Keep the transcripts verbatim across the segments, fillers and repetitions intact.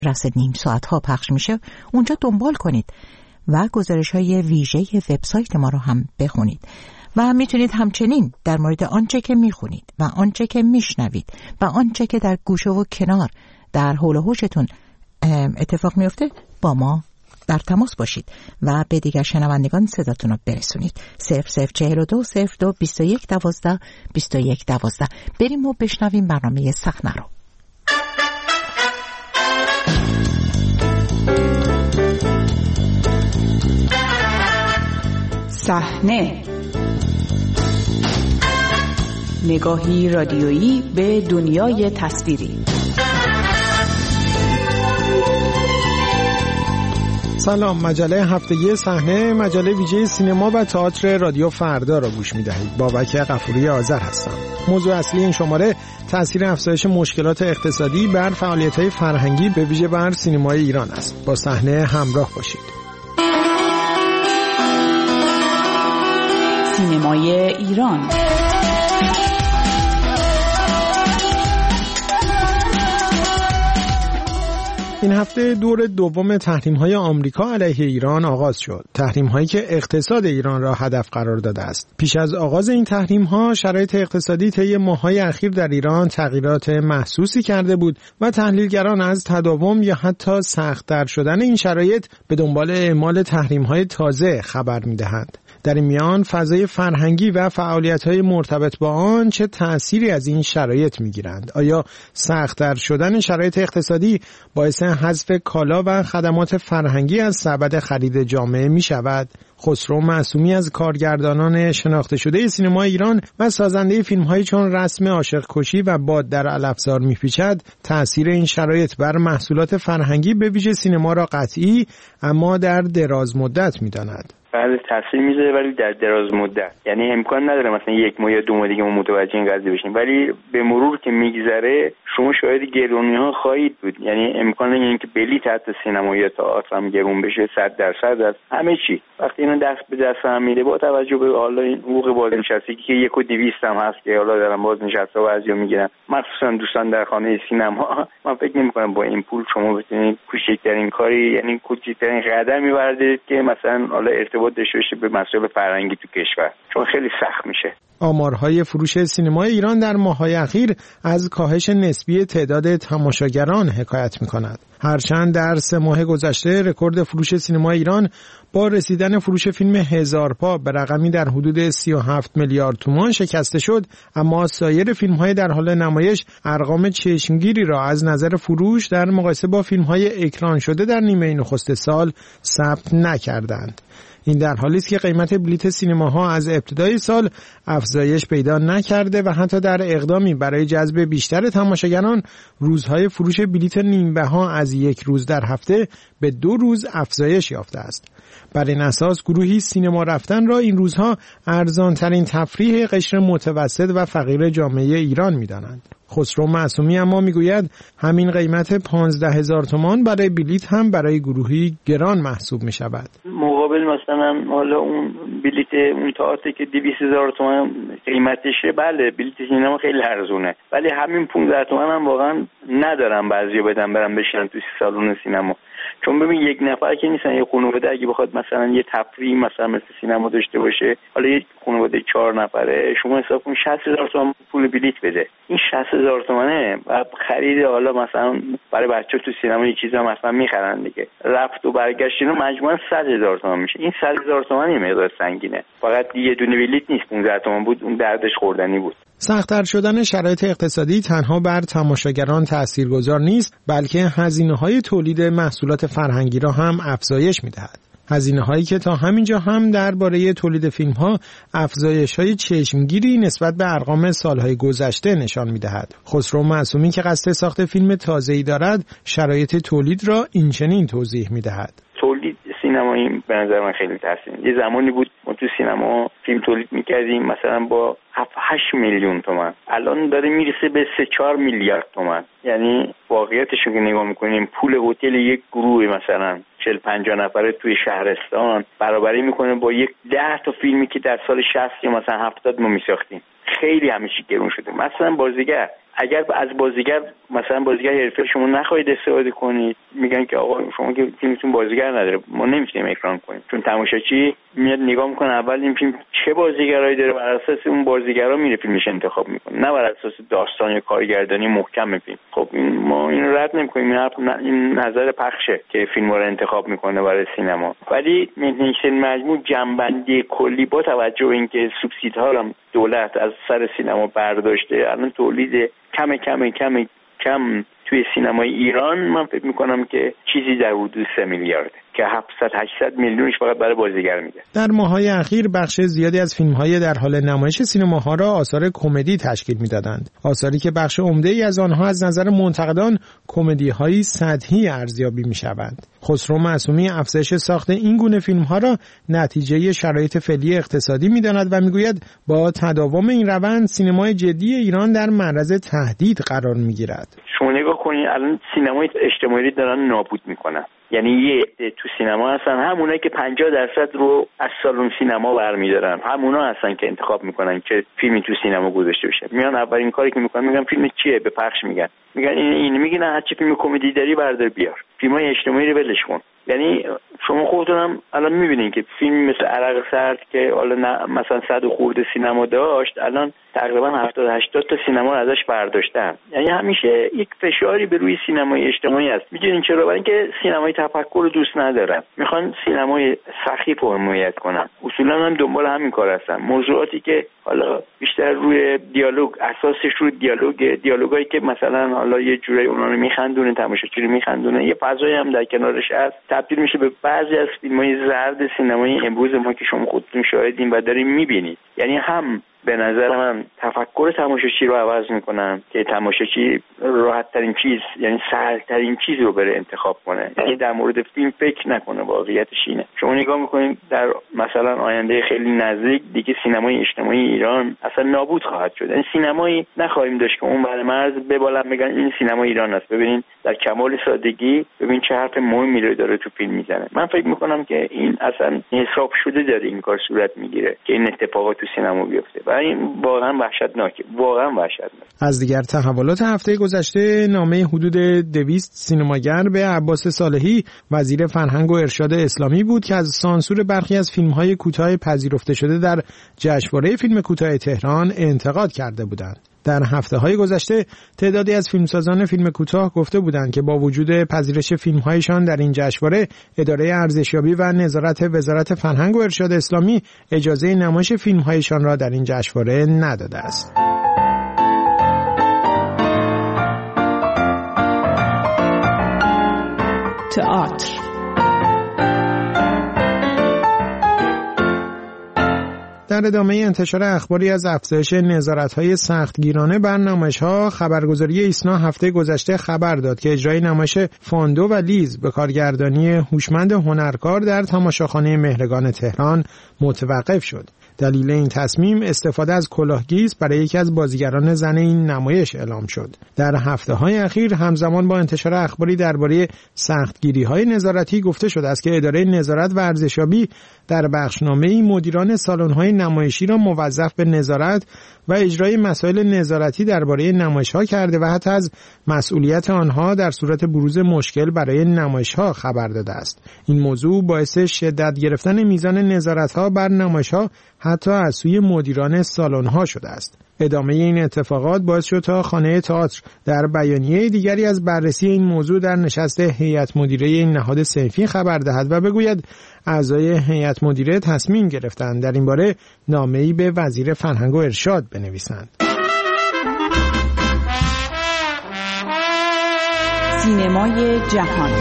رس نیم ساعت ها پخش میشه اونجا دنبال کنید و گزارش های ویژه وبسایت ما رو هم بخونید و میتونید همچنین در مورد آنچه که میخونید و آنچه که میشنوید و آنچه که در گوشه و کنار در حول و حوشتون اتفاق میفته با ما در تماس باشید و به دیگر شنوندگان صداتون رو برسونید. صفر صفر چهل و دو صفر دو بیست و یک دوازده بیست و یک دوازده. بریم و بشنویم برنامه صحنه رو. صحنه، نگاهی رادیویی به دنیای تصویری. سلام، مجله هفتگی صحنه، مجله ویژه سینما و تئاتر رادیو فردا را گوش می‌دهید. بابک غفوری آذر هستم. موضوع اصلی این شماره تأثیر افزایش مشکلات اقتصادی بر فعالیت‌های فرهنگی به ویژه بر سینمای ایران است. با صحنه همراه باشید. سینمای ایران. این هفته دور دوم تحریم‌های آمریکا علیه ایران آغاز شد. تحریم‌هایی که اقتصاد ایران را هدف قرار داده است. پیش از آغاز این تحریم‌ها، شرایط اقتصادی طی ماه‌های اخیر در ایران تغییرات محسوسی کرده بود و تحلیلگران از تداوم یا حتی سخت‌تر شدن این شرایط به دنبال اعمال تحریم‌های تازه خبر می‌دهند. در این میان فضای فرهنگی و فعالیت‌های مرتبط با آن چه تأثیری از این شرایط می‌گیرند؟ آیا سخت‌تر شدن شرایط اقتصادی باعث حذف کالا و خدمات فرهنگی از سبد خرید جامعه می‌شود؟ خسرو معصومی از کارگردانان شناخته شده سینما ایران و سازنده فیلم‌هایی چون رسم عاشق کشی و باد در علفزار می‌پیچد، تأثیر این شرایط بر محصولات فرهنگی به ویژه سینما را قطعی اما در دراز مدت می‌داند. بله، تاثیر میذاره ولی در دراز مدت، یعنی امکان نداره مثلا یک ماه یا دو ماه دیگه ما متوجه این قضیه بشیم، ولی به مرور که میگذره شما شاید گرونی‌ها خواهید بود. یعنی امکان اینکه بلیط حتی سینما یا تئاتر هم گرون بشه صد درصد از همه چی. وقتی اینا دست به دست هم میده با توجه به حالا این حقوق بازنشستگی که یک و دویست هم هست که حالا دارن بازنشسته و بعضیا میگیرن، مخصوصا دوستان در خانه سینما، من فکر نمی‌کنم با این پول شما بتونید کوچکترین کاری، یعنی کوچکترین قدمی بردارید که مثلا حالا ارتباط داشته باشه به مسائل فرهنگی تو کشور، چون خیلی سخت میشه. آمارهای فروش سینمای ایران در ماه‌های اخیر از کاهش نسبی تعداد تماشاگران حکایت می‌کند. هرچند در سه ماه گذشته رکورد فروش سینما ایران با رسیدن فروش فیلم هزار پا به رقمی در حدود سی و هفت میلیارد تومان شکسته شد، اما سایر فیلم‌های در حال نمایش ارقام چشمگیری را از نظر فروش در مقایسه با فیلم‌های اکران شده در نیمه نخست سال ثبت نکردند. این در حالی است که قیمت بلیت سینماها از ابتدای سال افزایش پیدا نکرده و حتی در اقدامی برای جذب بیشتر تماشاگران روزهای فروش بلیت نیمبها از یک روز در هفته به دو روز افزایش یافته است. بر این اساس گروهی سینما رفتن را این روزها ارزان‌ترین تفریح قشر متوسط و فقیر جامعه ایران می‌دانند. خسرو معصومی اما میگوید همین قیمت پانزده هزار تومان برای بلیت هم برای گروهی گران محسوب می شود. مقابل مثلا حالا اون بلیت اون تئاتر که دویست هزار تومان قیمتشه، بله بلیت سینما خیلی ارزونه، ولی همین پانزده تومان هم واقعا ندارم بعضیا بدن برن بشینن تو سالن سینما. چون ببین یک نفر که نیستن، یه خانواده اگه بخواد مثلا یه تفریح مثلا مثل سینما داشته باشه، حالا یه خانواده چهار نفره، شما حساب کن شصت هزار تومان پول بلیت بده. این شصت هزار تومانه و خرید حالا مثلا برای بچه‌ها تو سینما یه چیزا مثلا میخرن دیگه، رفت و برگشت اینا مجموعاً صد هزار تومان میشه. این صد هزار تومان یه مقدار سنگینه، فقط یه دونه بلیت نیست. پانزده تومان بود اون دردش خوردنی بود. سخت‌تر شدن شرایط اقتصادی تنها بر تماشاگران تاثیرگذار نیست، بلکه هزینه‌های تولید محصولات فرهنگی را هم افزایش می‌دهد. هزینه‌هایی که تا همینجا هم درباره تولید فیلم‌ها افزایش‌های چشمگیری نسبت به ارقام سال‌های گذشته نشان می‌دهد. خسرو معصومی که قصد ساخت فیلم تازه‌ای دارد، شرایط تولید را اینچنین توضیح می‌دهد. تولید سینمایی به نظر من خیلی تاثیر. یه زمانی بود ما تو سینما فیلم تولید می‌کردیم مثلا با هفت هشت میلیون تومان، الان داره میرسه به سه چهار میلیارد تومان. یعنی واقعیتش رو که نگاه می‌کنیم پول هتل یک گروه مثلا چهل پنجاه نفره توی شهرستان برابری میکنه با یک ده تا فیلمی که در سال شصت یا مثلا هفتاد ما میساختیم. خیلی همیشه گرون شده. مثلا بازیگر اگر از بازیگر مثلا بازیگر حرفه‌ای شما نخواهید استفاده کنید، میگن که آقا شما که فیلمتون بازیگر نداره، ما نمیتونیم اکران کنیم. چون تماشاچی میاد نگاه میکنه اول این فیلم چه بازیگرایی داره، بر اساس اون بازیگرا میره فیلمش انتخاب میکنه، نه بر اساس داستان یا کارگردانی محکم فیلم. خب این ما این رد نمیکنیم، این نظر پخشه که فیلم رو انتخاب میکنه برای سینما. ولی این مجموع جنبندی کلی با توجه به اینکه سوبسیدها رو دولت از سر سینما برداشته، الان تولید کم کم کم کم توی سینمای ایران من فکر میکنم که چیزی در حدود سه میلیارده که هفتصد هشتصد میلیونش فقط برای بازیگر میده. در ماه‌های اخیر بخش زیادی از فیلم‌های در حال نمایش سینماها را آثار کمدی تشکیل میدادند. آثاری که بخش عمده‌ای از آنها از نظر منتقدان کمدی‌های سطحی ارزیابی می‌شوند. خسرو معصومی افزایش ساخت این گونه فیلم‌ها را نتیجه شرایط فعلی اقتصادی می‌داند و می‌گوید با تداوم این روند سینمای جدی ایران در معرض تهدید قرار می‌گیرد. شما نگاه کنید الان سینمای اجتماعی دارن نابود می‌کنن. یعنی یه تو سینما هستن همونایی که پنجاه درصد رو از سالن سینما برمی‌دارن، همونا هستن که انتخاب میکنن که فیلمی تو سینما گذاشته بشه. میان اولین کاری که میکنن میگن فیلم چیه، به پخش میگن، میگن این این میگن هر چی فیلم کمدی داری بردار بیار، فیلمای اجتماعی رو ولش کن. یعنی شما خودتون هم الان میبینین که فیلم مثل عرق سرد که حالا مثلا صد خورده سینما داشت، الان تقریبا هفتاد هشتاد تا سینما رو ازش برداشتن. یعنی همیشه یک فشاری به روی سینمای اجتماعی است. میدونین چرا؟ برای اینکه سینمای تفکر رو دوست ندارن، میخوان سینمای سخیف رو حمایت کنن. اصولا هم دنبال همین کار هستن. موضوعاتی که حالا بیشتر روی دیالوگ، اساسش روی دیالوگ، دیالوگایی که مثلا حالا یه جوری اونا رو میخندونه، تماشاچی رو میخندونه، یه فضایی هم در کنارش هست، تبدیل میشه به بعضی از فیلم‌های زرد سینمایی امروز ما که شما خودتون شاهدین و دارین میبینید. یعنی هم به نظر من تفکر تماشاچی رو عوض میکنن که تماشاچی راحت ترین چیز، یعنی سهل ترین چیز رو بره انتخاب کنه، یعنی در مورد فیلم فکر نکنه. واقعیتش اینه. شما نگاه میکنید در مثلا آینده خیلی نزدیک دیگه سینمای اجتماعی ایران اصلا نابود خواهد شد. یعنی سینمایی نخواهیم داشت که اون بر مرز ببالن بگن این سینما ایران است. ببینید در کمال سادگی ببین چه حرف مهمی رو داره تو فیلم میزنه. من فکر میکنم که این اصلا حساب شده داره این کار صورت میگیره که این اتفاقات تو سینما بیفته. و این واقعا وحشتناکه، واقعا وحشتناک. از دیگر تحولات هفته گذشته نامه حدود دویست سینماگر به عباس صالحی وزیر فرهنگ و ارشاد اسلامی بود که از سانسور برخی از فیلم‌های کوتاه پذیرفته شده در جشنواره فیلم کوتاه تهران انتقاد کرده بودند. در هفته‌های گذشته تعدادی از فیلمسازان فیلم کوتاه گفته بودند که با وجود پذیرش فیلم‌هایشان در این جشنواره، اداره ارزشیابی و نظارت وزارت فرهنگ و ارشاد اسلامی اجازه نمایش فیلم‌هایشان را در این جشنواره نداده است. تئاتر. در ادامه انتشار اخباری از افزایش نظارت‌های سختگیرانه بر نمایش‌ها، خبرگزاری ایسنا هفته گذشته خبر داد که اجرای نمایش فاندو و لیز به کارگردانی هوشمند هنرکار در تماشاخانه مهرگان تهران متوقف شد. دلیل این تصمیم استفاده از کلاهگیس برای یکی از بازیگران زن این نمایش اعلام شد. در هفته‌های اخیر همزمان با انتشار اخباری درباره سختگیری‌های نظارتی گفته شده است که اداره نظارت و ارزشیابی در بخشنامه‌ای مدیران سالن‌های نمایشی را موظف به نظارت و اجرای مسائل نظارتی درباره نمایش‌ها کرده و حتی از مسئولیت آنها در صورت بروز مشکل برای نمایش‌ها خبر داده است. این موضوع باعث شدت گرفتن میزان نظارت‌ها بر نمایش‌ها حتی از سوی مدیران سالن‌ها شده است. ادامه این اتفاقات باعث شد تا خانه تئاتر در بیانیه دیگری از بررسی این موضوع در نشست هیئت مدیره این نهاد صنفی خبر دهد و بگوید اعضای هیئت مدیره تصمیم گرفتند در این باره نامه‌ای به وزیر فرهنگ و ارشاد بنویسند. سینمای جهان.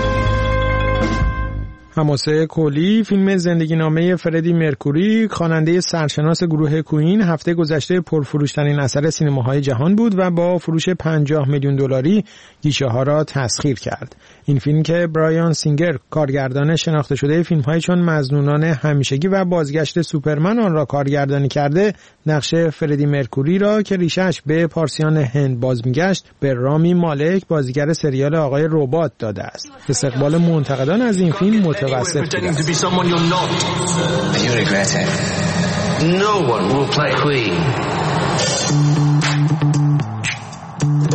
حماسه کلی فیلم زندگی نامه فردی مرکوری، خواننده سرشناس گروه کوئین، هفته گذشته پرفروشترین اثر سینماهای جهان بود و با فروش پنجاه میلیون دلاری گیشه‌ها را تسخیر کرد. این فیلم که برایان سینگر، کارگردان شناخته شده فیلم‌های چون مظنونان همیشگی و بازگشت سوپرمن آن را کارگردانی کرده، نقش فردی مرکوری را که ریشش به پارسیان هند باز می‌گشت به رامی مالک، بازیگر سریال آقای ربات داده است. استقبال منتقدان از این فیلم متوسط pretending to be someone you're not. You regret it. No one will play Queen.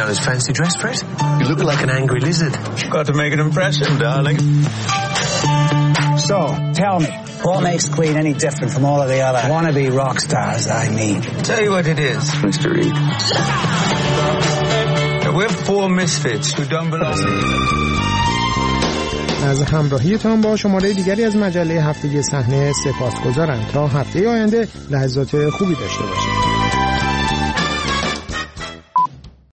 Santa's fancy dress for it? You look like an angry lizard. You've got to make an impression, darling. So, tell me, what makes Queen any different from all of the other wannabe rock stars I meet? Tell you what it is, Mister Reed. We're four misfits who don't belong. از همراهیتان با شماره دیگری از مجله هفتگی صحنه سپاسگزارم. تا هفته آینده لحظات خوبی داشته باشید.